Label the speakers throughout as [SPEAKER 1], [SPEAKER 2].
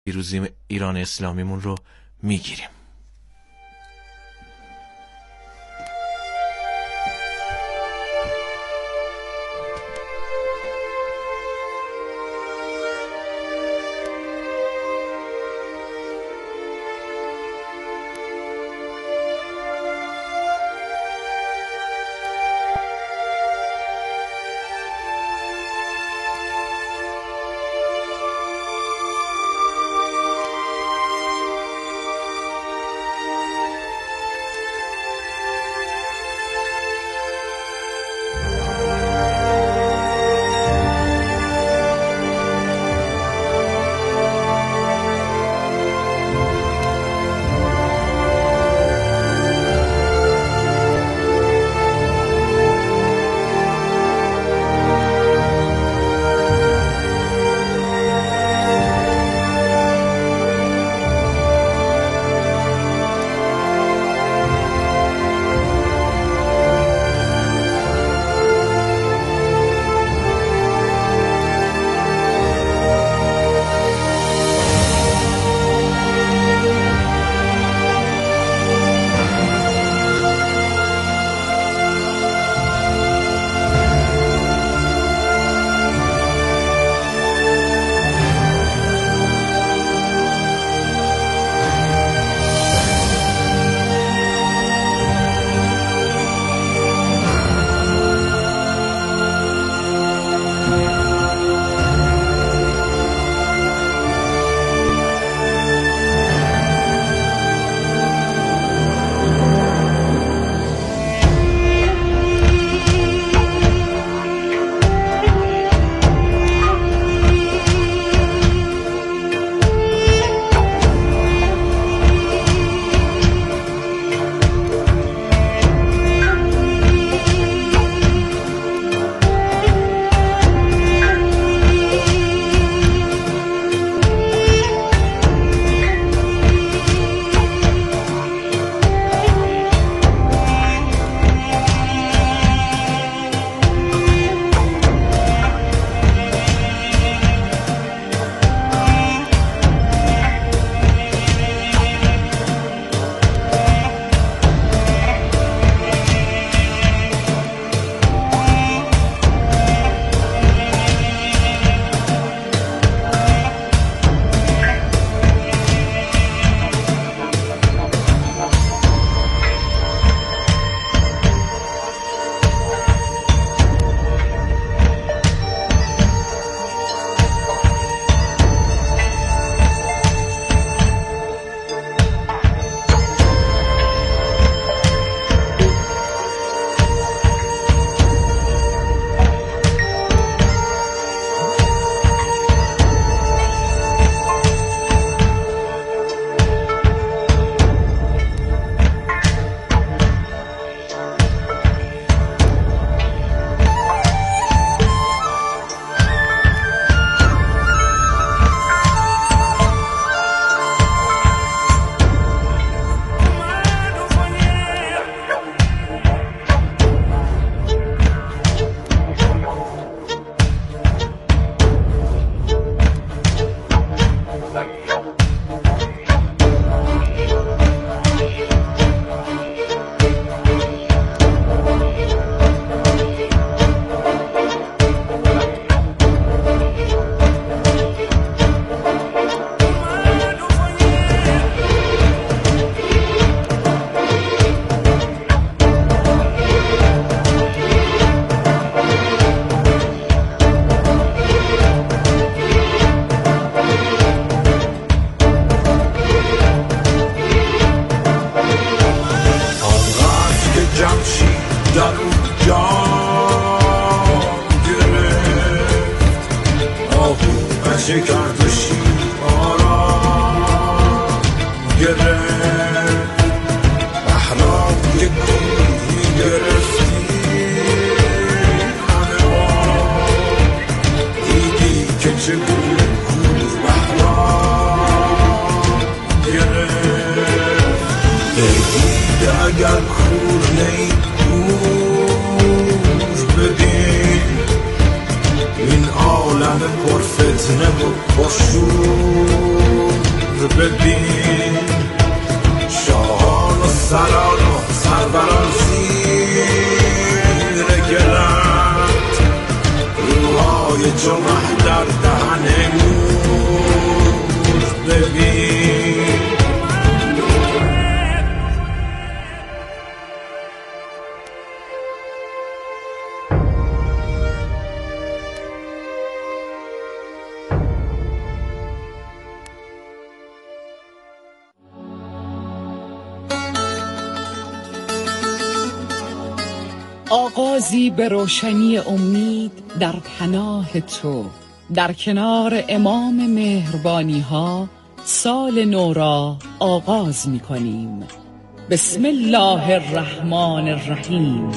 [SPEAKER 1] پیروزی ایران اسلامیمون رو میگیریم.
[SPEAKER 2] ببین شاهان و سران و سروران زیر گلند روحای جمعه در دهن موز ببین
[SPEAKER 3] آغازی به روشنی امید در پناه تو، در کنار امام مهربانی ها سال نو را آغاز می کنیم. بسم الله الرحمن الرحیم.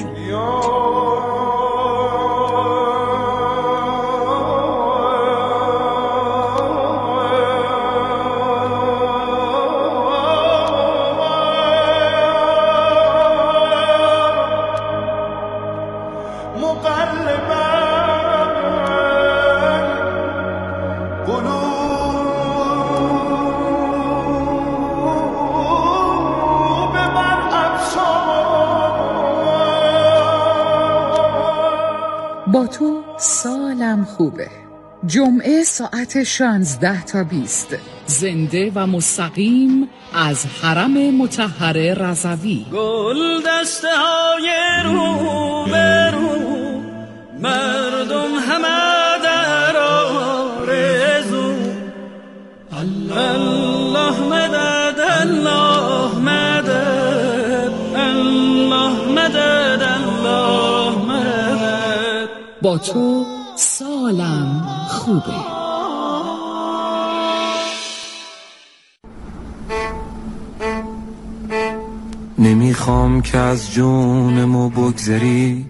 [SPEAKER 3] با تو سالم خوبه. جمعه ساعت 16 تا 20 زنده و مستقیم از حرم مطهر رضوی.
[SPEAKER 4] گل دسته های رو به رو مردم همه در آرزو الله مدد الله مدد الله مدد الله مدد.
[SPEAKER 3] با تو سالم خوبه.
[SPEAKER 5] نمیخوام که از جونمو بگذری،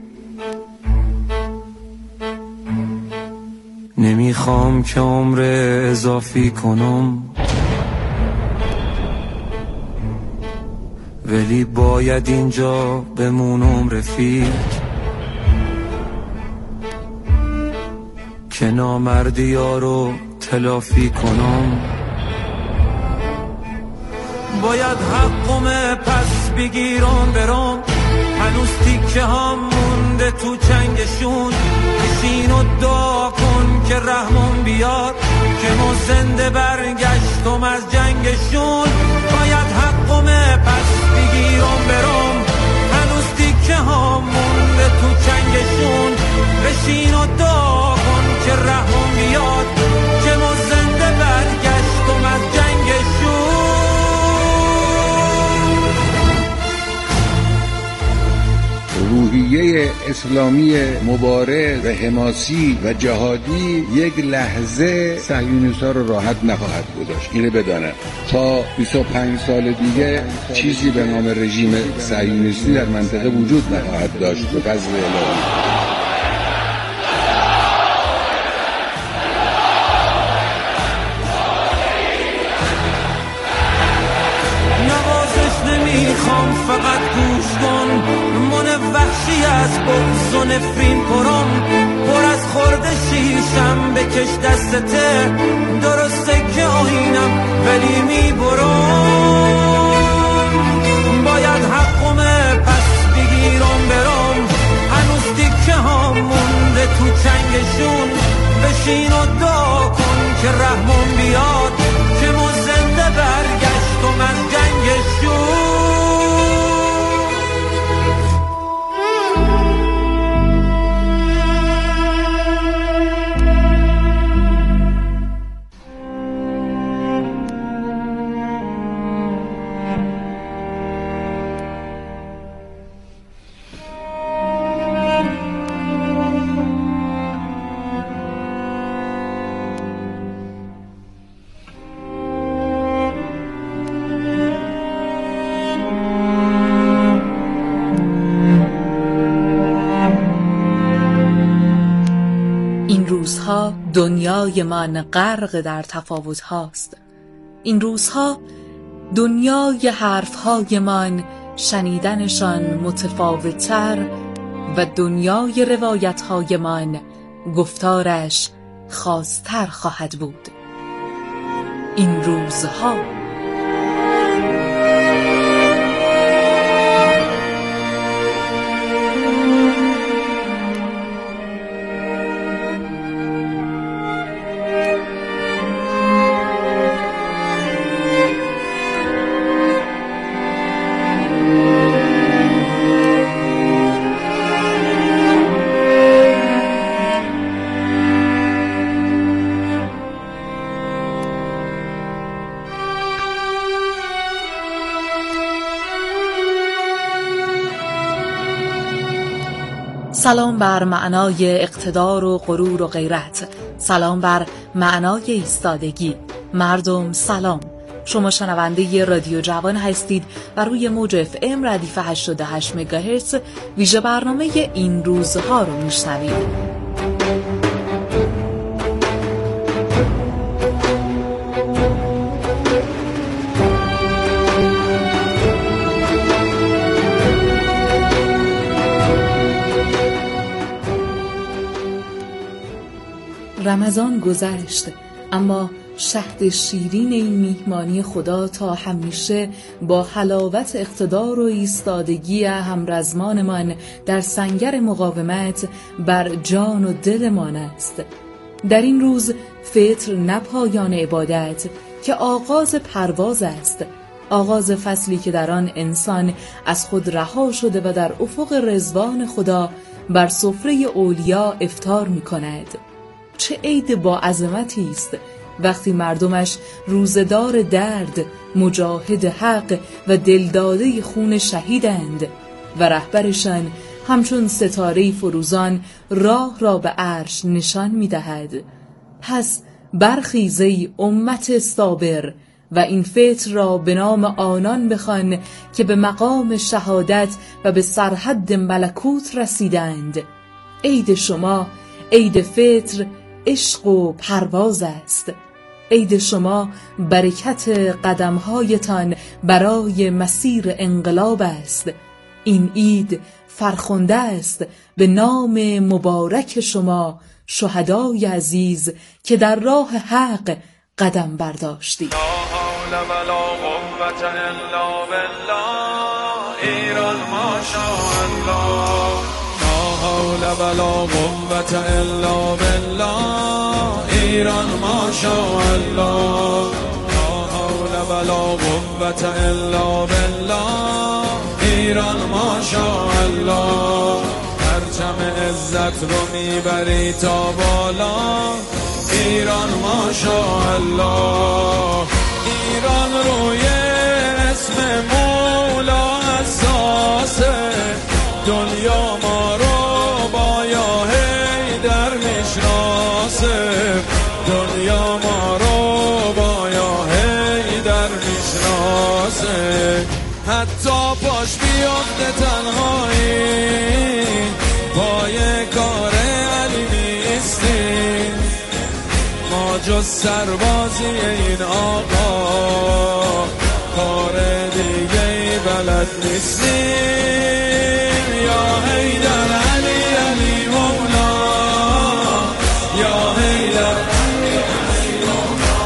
[SPEAKER 5] نمیخوام که عمر اضافی کنم، ولی باید اینجا بمونم رفیق، که نامردی ها رو تلافی کنم. باید حقم پس بگیرم برم، هنوز تیکه هم مونده تو چنگشون. بشین و دعا کن که رحمم بیاد، که ما زنده برگشتم از جنگشون. باید حقم پس بگیرم برم، هنوز تیکه هم مونده تو چنگشون. بشین و دعا کن که رحمم بیاد، که ما زنده برگشتم از جنگشون.
[SPEAKER 6] روحیه اسلامی مبارز و حماسی و جهادی یک لحظه صهیونیست‌ها رو راحت نخواهد گذاشت. اینو بدانن تا 25 سال دیگه چیزی به نام رژیم صهیونیستی در منطقه وجود نخواهد داشت به فضل الهی.
[SPEAKER 5] نمیخوام فقط گوش کن، من وحشی از بغض و نفرین پرم، پر از خورده شیشم بکش دستته، درسته که آینم ولی میبرم. باید حقم پس بگیرم برم، هنوز دیگه ها مونده تو چنگشون. بشین و دعا کن که رحمم بیاد، که ما زنده برگشتم از جنگشون.
[SPEAKER 7] دنیای من غرق در تفاوت هاست. این روزها دنیای حرفهای من شنیدنشان متفاوت‌تر و دنیای روایتهای من گفتارش خاص‌تر خواهد بود. این روزها. سلام بر معنای اقتدار و غرور و غیرت، سلام بر معنای ایستادگی. مردم سلام، شما شنونده رادیو جوان هستید و روی موج FM ردیف 88 مگاهرتز ویژه برنامه این روزها رو میشنوید. رمضان گذشت، اما شهد شیرین این میهمانی خدا تا همیشه با حلاوت اقتدار و ایستادگی همرزمانمان در سنگر مقاومت بر جان و دلمان است. در این روز فطر نه پایان عبادت که آغاز پرواز است، آغاز فصلی که در آن انسان از خود رها شده و در افق رضوان خدا بر سفره اولیا افطار می کند. چه عید با عظمتی است وقتی مردمش روزدار درد، مجاهد حق و دلداده خون شهیدند و رهبرشان همچون ستاره فروزان راه را به عرش نشان می‌دهد. پس برخیز ای امت صابر و این فطر را به نام آنان بخوان که به مقام شهادت و به سرحد ملکوت رسیدند. عید شما، عید فطر، عشق و پرواز است. عید شما برکت قدمهایتان برای مسیر انقلاب است. این عید فرخنده است به نام مبارک شما شهدای عزیز که در راه حق قدم برداشتید.
[SPEAKER 5] لا حول ولا قوة الا بالله ایران ماشاءالله. لا حول ولا قوة الا بالله ایران ماشاءالله. لا حول ولا قوة الا بالله ایران ماشاءالله. پرچم عزت رو میبری تا بالا ایران ماشاءالله. ایران روی اسم مولا اساسه، دنیا ما رو با یا حیدر میشناسه، دنیا ما رو با یا حیدر میشناسه. حتی پاش بیفته تنهایی پای کار علی نیستیم، ما جز سربازی این آقا کار دیگه ای بلد نیستیم. یا حیدر علی علی مولا، یا حیدر علی علی مولا،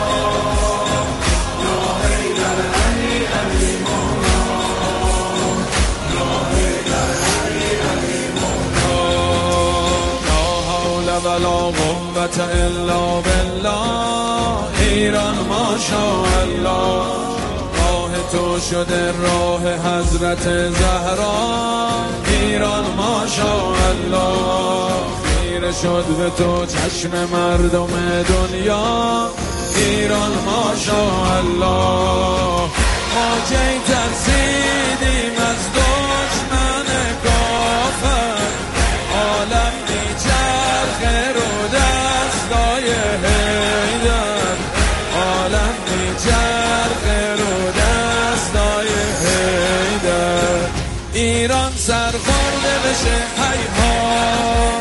[SPEAKER 5] یا حیدر علی علی مولا، یا حیدر علی علی مولا. لا حول ولا قوة الا بالله ایران ماشاءالله. راه تو شده راه حضرت زهرا ایران ماشاءالله. خیره شد به تو چشم مردم دنیا ایران ماشاءالله. ما کی ترسیدیم از دشمن کافر، عالم میچرخه رو دستای حیدر، عالم میچرخه رو دستای حیدر. ایران سرخورده بشه هیها،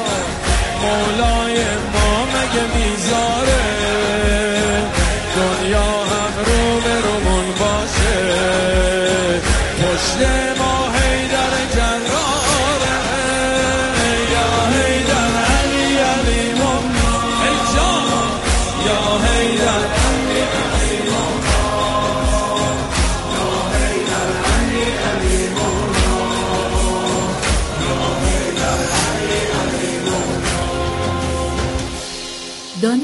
[SPEAKER 5] مولای ما مگه میذاره دنیا هم رو به رومون باشه.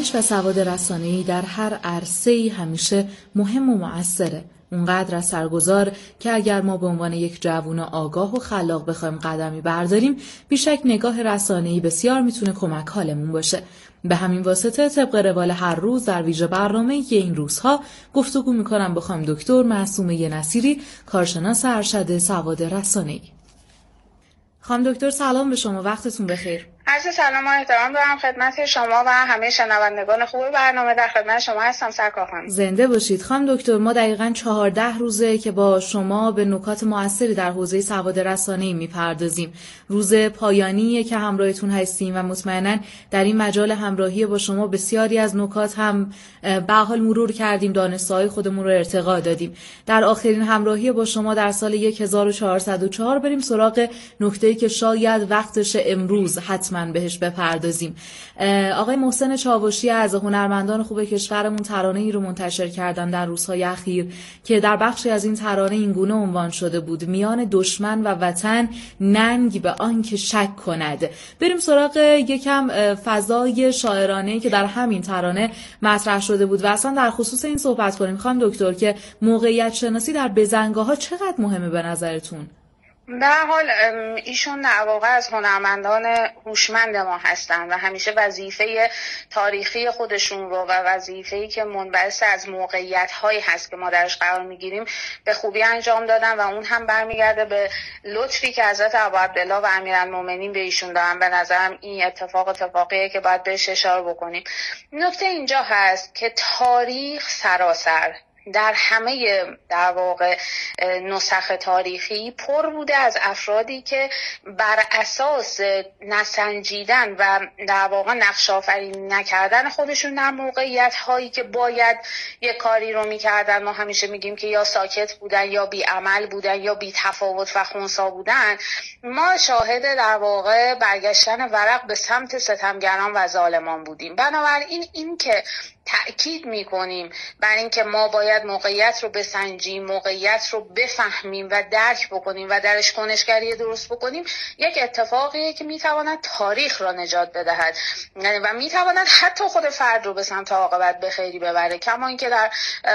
[SPEAKER 7] دانش و سواد رسانه‌ای در هر عرصه‌ای همیشه مهم و مؤثره. اونقدر اثرگذار که اگر ما به عنوان یک جوان آگاه و خلاق بخوایم قدمی برداریم، بیشک نگاه رسانه‌ای بسیار میتونه کمک حالمون باشه. به همین واسطه طبق روال هر روز در ویژه برنامه‌ای که این روزها گفتگو میکنم با خانم دکتر معصومه نصیری، کارشناس ارشد سواد رسانه‌ای. خانم دکتر سلام به شما، وقتتون بخیر.
[SPEAKER 8] عرض سلام و احترام دارم خدمت شما و همه شنوندگان خوب برنامه. در خدمت شما هستم سرکار خانم.
[SPEAKER 7] زنده باشید. خانم دکتر، ما دقیقاً 14 روزه که با شما به نکات موثری در حوزه سواد رسانه‌ای میپردازیم. روز پایانیه که همراهتون هستیم و مطمئناً در این مجال همراهی با شما بسیاری از نکات هم به حال مرور کردیم، دانسته‌های خودمون رو ارتقا دادیم. در آخرین همراهی با شما در سال 1404 بریم سراغ نکته‌ای که شاید وقتش امروز حتما بهش بپردازیم. آقای محسن چاوشی از هنرمندان خوب کشورمون ترانه‌ای رو منتشر کردن در روزهای اخیر که در بخشی از این ترانه اینگونه عنوان شده بود: میان دشمن و وطن ننگ به آن که شک کند. بریم سراغ یکم فضای شاعرانه‌ای که در همین ترانه مطرح شده بود و اصلا در خصوص این صحبت کنیم خانم دکتر که موقعیت شناسی در بزنگاه‌ها چقدر مهمه به نظرتون؟
[SPEAKER 8] در حال ایشون در واقع از هنرمندان هوشمند ما هستن و همیشه وظیفه تاریخی خودشون رو و وظیفه‌ای که منبعث از موقعیت‌هایی هست که ما درش قرار می‌گیریم به خوبی انجام دادن و اون هم برمیگرده به لطفی که حضرت ابوعبدالله و امیرالمومنین به ایشون دارن. به نظرم این اتفاقیه که باید بهش اشاره بکنیم. نکته اینجا هست که تاریخ سراسر در همه در واقع نسخ تاریخی پر بوده از افرادی که بر اساس نسنجیدن و در واقع نقش آفرینی نکردن خودشون در موقعیت هایی که باید یک کاری رو میکردن، ما همیشه میگیم که یا ساکت بودن یا بی عمل بودن یا بی تفاوت و خنثی بودن، ما شاهد در واقع برگشتن ورق به سمت ستمگران و ظالمان بودیم. بنابراین این که تأکید میکنیم بر این که ما باید موقعیت رو بسنجیم، موقعیت رو بفهمیم و درک بکنیم و درش کنشگری درست بکنیم، یک اتفاقیه که میتواند تاریخ را نجات بدهد و میتواند حتی خود فرد رو به سمت عاقبت به خیری ببره. کما اینکه در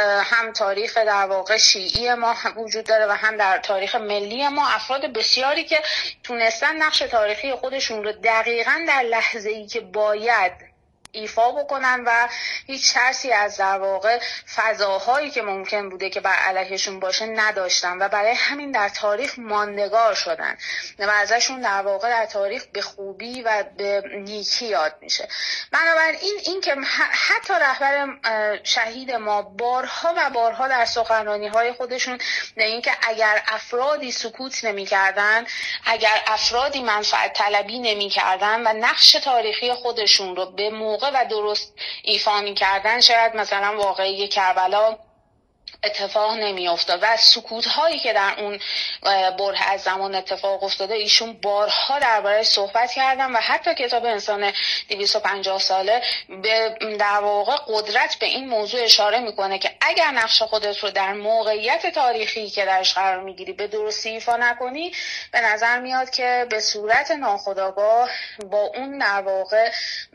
[SPEAKER 8] هم تاریخ در واقع شیعی ما وجود داره و هم در تاریخ ملی ما افراد بسیاری که تونستن نقش تاریخی خودشون رو دقیقاً در لحظه‌ای که باید ایفا بکنن و هیچ ترسی از در واقع فضاهایی که ممکن بوده که بر علیهشون باشه نداشتن و برای همین در تاریخ ماندگار شدن و ازشون در واقع در تاریخ به خوبی و به نیکی یاد میشه. بنابراین این که حتی رهبر شهید ما بارها و بارها در سخنرانی‌های خودشون به این که اگر افرادی سکوت نمی‌کردن، اگر افرادی منفعت طلبی نمی‌کردن و نقش تاریخی خودشون رو به موقع و درست ایفا می‌کردن، شاید مثلا واقعی کربلا اتفاق نمی افتاد. و از سکوت هایی که در اون بره از زمان اتفاق افتاده ایشون بارها درباره‌اش صحبت کردن و حتی کتاب انسان 250 ساله به در واقع قدرت به این موضوع اشاره میکنه که اگر نقش خودت رو در موقعیت تاریخی که درش قرار میگیری به درستی ایفا نکنی، به نظر میاد که به صورت ناخودآگاه با اون در واقع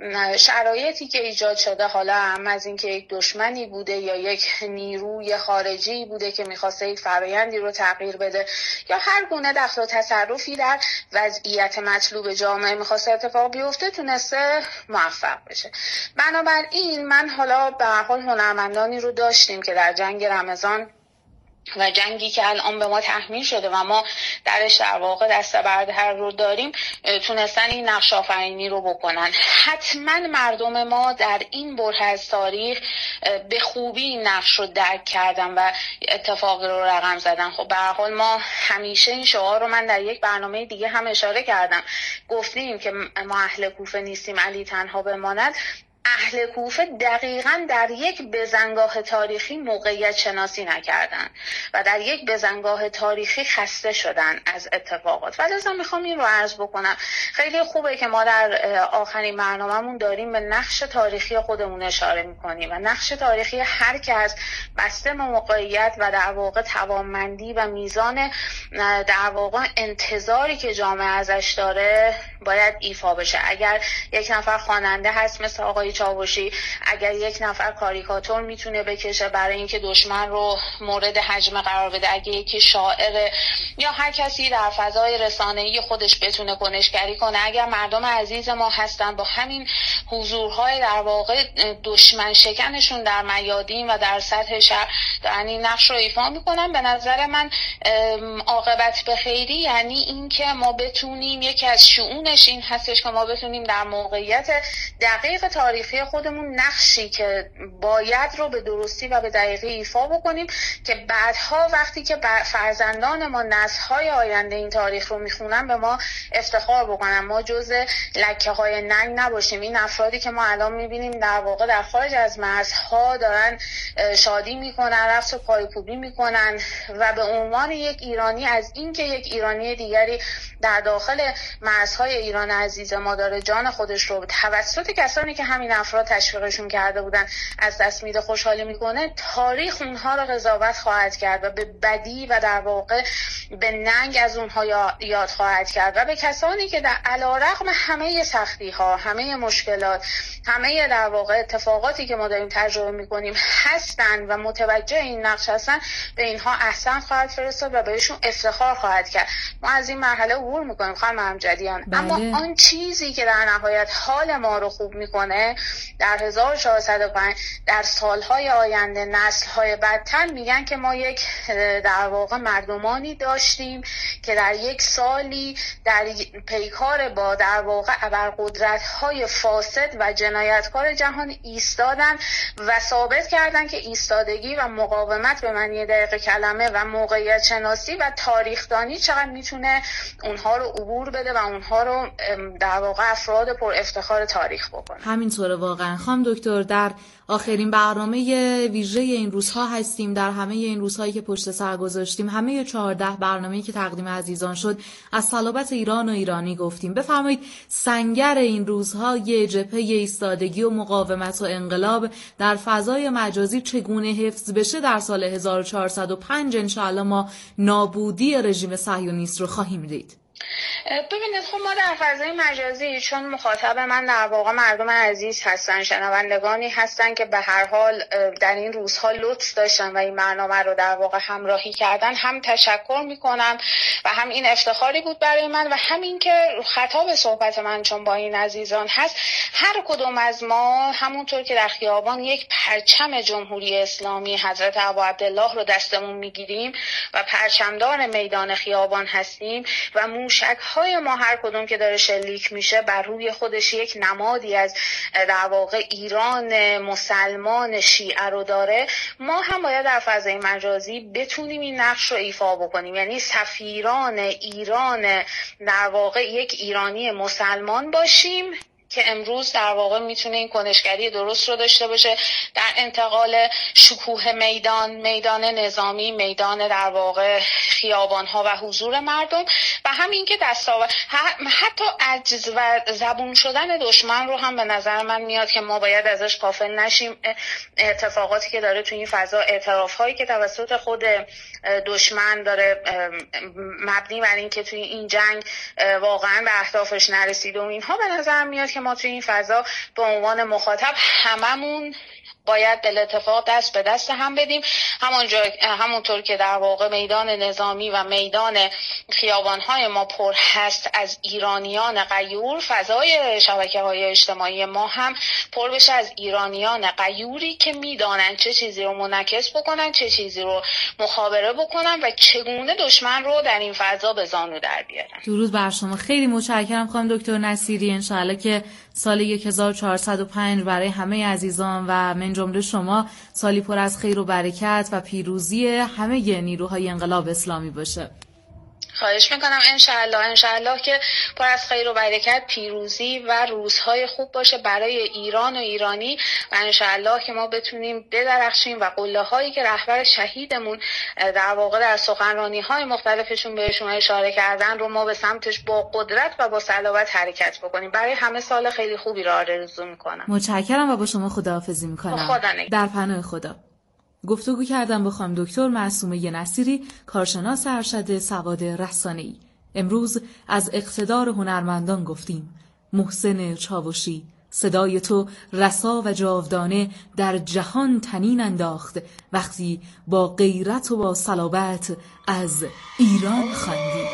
[SPEAKER 8] شرایطی که ایجاد شده، حالا هم از اینکه یک دشمنی بوده یا یک نیروی خارجی بوده که میخواسته یک فرایندی رو تغییر بده یا هر گونه دخل و تصرفی در وضعیت مطلوب جامعه میخواسته اتفاق بیفته، تونسته موفق بشه. بنابراین من حالا به هر حال هنرمندانی رو داشتیم که در جنگ رمضان و جنگی که الان به ما تحمیل شده و ما درش در واقع دست بردهر رو داریم، تونستن این نقش آفرینی رو بکنن. حتما مردم ما در این بره از تاریخ به خوبی این نقش رو درک کردن و اتفاقی رو رقم زدن. خب به هر حال ما همیشه این شعار رو من در یک برنامه دیگه هم اشاره کردم، گفتیم که ما اهل کوفه نیستیم علی تنها بماند. اهل کوفه دقیقاً در یک بزنگاه تاریخی موقعیت شناسی نکردن و در یک بزنگاه تاریخی خسته شدن از اتفاقات. و لازم میخوام این رو عرض بکنم، خیلی خوبه که ما در آخرین برنامه‌مون داریم به نقش تاریخی خودمون اشاره میکنیم و نقش تاریخی هر کس بسته به موقعیت و در واقع توانمندی و میزان در واقع انتظاری که جامعه ازش داره باید ایفا بشه. اگر یک نفر خواننده هست مثل آقای چاوشی، اگر یک نفر کاریکاتور میتونه بکشه برای اینکه دشمن رو مورد هجمه قرار بده، اگه یکی شاعر یا هر کسی در فضای رسانه‌ای خودش بتونه کنشگری کنه، اگر مردم عزیز ما هستن با همین حضورهای در واقع دشمن شکنشون در میادین و در سطح شهر یعنی نقش رو ایفا میکنن، به نظر من عاقبت به خیری یعنی این که ما بتونیم، یکی از شؤونش این هستش که ما بتونیم در موقعیت دقیق تاریخی خودمون نقشی که باید رو به درستی و به دقیقی ایفا بکنیم که بعدها وقتی که فرزندان ما نسل‌های آینده این تاریخ رو میخونن به ما افتخار بکنن، ما جزء لکه‌های ننگ نباشیم. این افرادی که ما الان میبینیم در واقع در خارج از مرزها دارن شادی میکنن، رقص پایکوبی میکنن و به عنوان یک ایرانی از اینکه یک ایرانی دیگری در داخل مرزهای ایران عزیز ما داره جان خودش رو توسط کسانی که همین افراد تشویقشون کرده بودن از دست میده خوشحالی میکنه، تاریخ اونها رو قضاوت خواهد کرد و به بدی و در واقع به ننگ از اونها یاد خواهد کرد و به کسانی که در علیرغم همه سختی ها، همه مشکلات، همه در واقع اتفاقاتی که ما داریم تجربه میکنیم هستن و متوجه این نقش هستن، به اینها احسان خواهد فرستاد و بهشون افتخار خواهد کرد. ما از این مرحله عبور میکنیم خانم امجدیان. اما آن چیزی که در نهایت حال ما رو خوب میکنه در 1405 در سالهای آینده نسلهای بعدتر میگن که ما یک در واقع مردمانی داشتیم که در یک سالی در پیکار با در واقع ابرقدرت‌های فاسد و جنایتکار جهان ایستادن و ثابت کردن که ایستادگی و مقاومت به معنی دقیق کلمه و موقعیت شناسی و تاریخدانی چقدر میتونه اونها رو عبور بده و اونها رو در واقع افراد پر افتخار تاریخ بکنه.
[SPEAKER 7] همینطوره واقعا. خانم دکتر، در آخرین برنامه ویژه این روزها هستیم. در همه این روزهایی که پشت سر گذاشتیم، همه 14 برنامه‌ای که تقدیم عزیزان شد، از صلابت ایران و ایرانی گفتیم. بفرمایید سنگر این روزها یه جبهه ایستادگی و مقاومت و انقلاب در فضای مجازی چگونه حفظ بشه در سال 1405 انشاءالله ما نابودی رژیم صهیونیست رو خواهیم دید.
[SPEAKER 8] ببینید خب ما در فضای مجازی، چون مخاطب من در واقع مردم عزیز هستن، شنوندگانی هستن که به هر حال در این روزها لطف داشتن و این برنامه رو در واقع همراهی کردن، هم تشکر میکنم و هم این افتخاری بود برای من و همین که خطاب صحبت من چون با این عزیزان هست، هر کدوم از ما همونطور که در خیابان یک پرچم جمهوری اسلامی حضرت ابا عبدالله رو دستمون میگیریم و پرچمدار میدان خیابان هستیم و موشک‌های ما هر کدوم که داره شلیک میشه بر روی خودش یک نمادی از در واقع ایران مسلمان شیعه رو داره، ما هم باید در فضای مجازی بتونیم این نقش رو ایفا بکنیم، یعنی سفیران ایران در واقع یک ایرانی مسلمان باشیم که امروز در واقع میتونه این کنشگری درست رو داشته باشه در انتقال شکوه میدان نظامی، میدان در واقع خیابان‌ها و حضور مردم و همین که حتی عجز و زبون شدن دشمن رو هم به نظر من میاد که ما باید ازش غافل نشیم. اتفاقاتی که داره توی این فضا، اعتراف‌هایی که توسط خود دشمن داره مبنی بر این که توی این جنگ واقعا به اهدافش نرسید و اینها، به نظر میاد که ما توی این فضا به عنوان مخاطب هممون باید به اتفاق دست به دست هم بدیم. همونطور که در واقع میدان نظامی و میدان خیابان‌های ما پر هست از ایرانیان غیور، فضای شبکه‌های اجتماعی ما هم پر بشه از ایرانیان غیوری که میدانن چه چیزی رو منعکس بکنن، چه چیزی رو مخابره بکنن و چگونه دشمن رو در این فضا به زانو در بیارن.
[SPEAKER 7] درود بر شما. خیلی متشکرم خانم دکتر نصیری. انشاءالله که سال 1405 برای همه عزیزان و من جمله شما سالی پر از خیر و برکت و پیروزی همه نیروهای انقلاب اسلامی باشه.
[SPEAKER 8] خواهش میکنم. انشاءالله که پر از خیر و برکت، پیروزی و روزهای خوب باشه برای ایران و ایرانی و انشاءالله که ما بتونیم بدرخشیم و قله هایی که رهبر شهیدمون در واقع در سخنرانی های مختلفشون بهشون اشاره کردن رو ما به سمتش با قدرت و با صلابت حرکت بکنیم. برای همه سال خیلی خوبی رو آرزو میکنم.
[SPEAKER 7] متشکرم و با شما خداحافظی میکنم.
[SPEAKER 8] خدا نگهدار.
[SPEAKER 7] در پناه خدا. گفتگو کردم با خانم دکتر معصومه نصیری، کارشناس ارشد سواد رسانه‌ای. امروز از اقتدار هنرمندان گفتیم. محسن چاوشی، صدای تو رسا و جاودانه در جهان طنین انداخت وقتی با غیرت و با صلابت از ایران خواندی.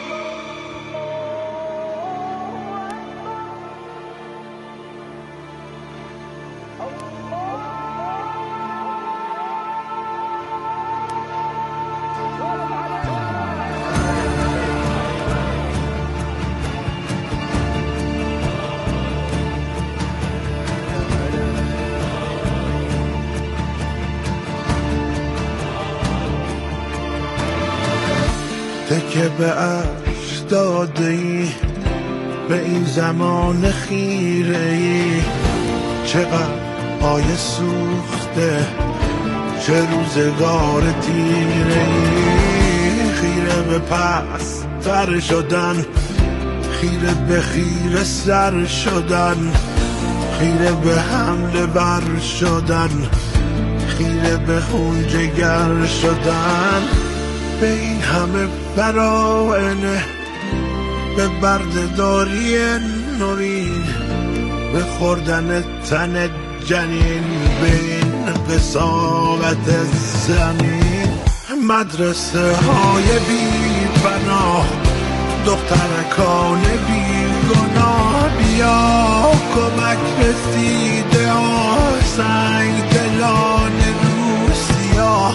[SPEAKER 2] تکه به عرش داده ای به این زمان خیره ای، چقدر آیه سوخته چه روزگار تیره ای. خیره به پس تر شدن، خیره به خیره سر شدن، خیره به حمله بر شدن، خیره به خون جگر شدن. به این همه براینه، به بردهداری نوین، به خوردن تن جنین، به این قساوت زمین. مدرسه های بی پناه، دخترکان بی گناه، بیا کمک رسیده ها، سنگ دلان روسیا.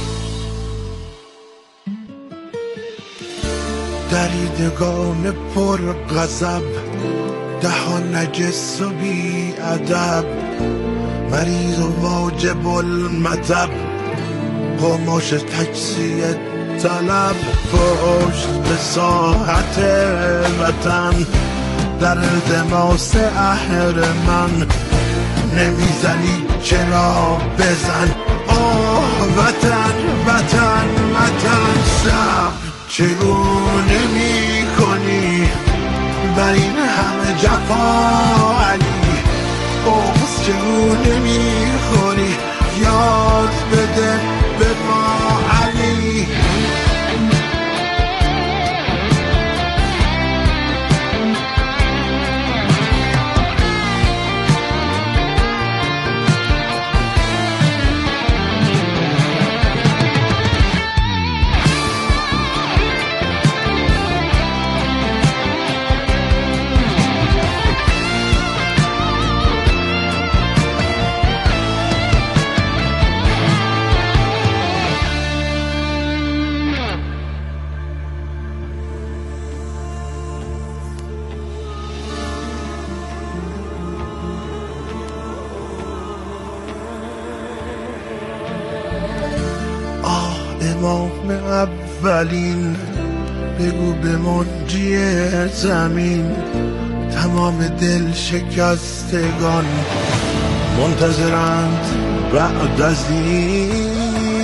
[SPEAKER 2] دریدگان پر غضب، دهان نجس و بی ادب، مریض و واجب المطب، قماش تجزیه طلب. پشت به ساحت وطن، در التماس اهرمن، نمیزنی چرا بزن. آه وطن وطن وطن، صبر چگونه می کنی بر این همه جفا علی؟ بغض چگونه می خوری، یاد بده به ما علی. امام اولین، بگو به منجی زمین، تمام دل شکستگان منتظرند بعد از این.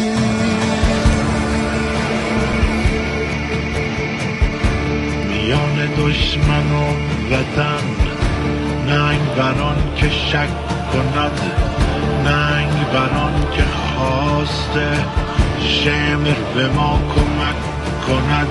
[SPEAKER 2] میان دشمن و وطن، ننگ بران که شک کند، ننگ بران که خواسته شمر به ما کمک کند.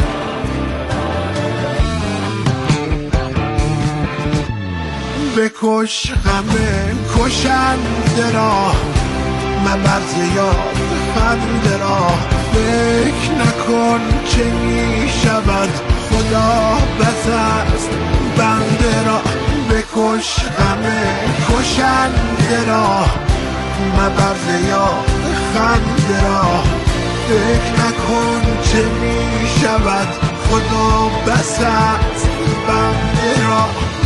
[SPEAKER 2] بکش همه کشنده را، مبرز یاد خنده را، فکر نکن چه می شود، خدا بس است بنده را. بکش همه کشنده را، مبرز یاد خنده را، فکر نکن چه می شود، خدا بس است بنده را.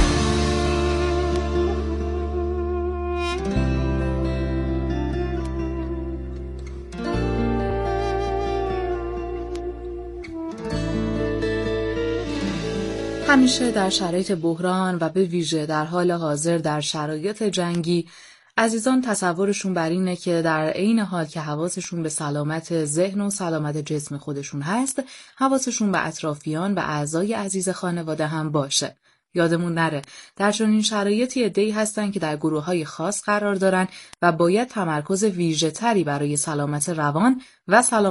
[SPEAKER 7] همیشه در شرایط بحران و به ویژه در حال حاضر در شرایط جنگی، عزیزان تصورشون بر اینه که در عین حال که حواسشون به سلامت ذهن و سلامت جسم خودشون هست، حواسشون به اطرافیان و اعضای عزیز خانواده هم باشه. یادمون نره در چنین شرایطی عده‌ای هستن که در گروه‌های خاص قرار دارن و باید تمرکز ویژه‌تری برای سلامت روان و سلامت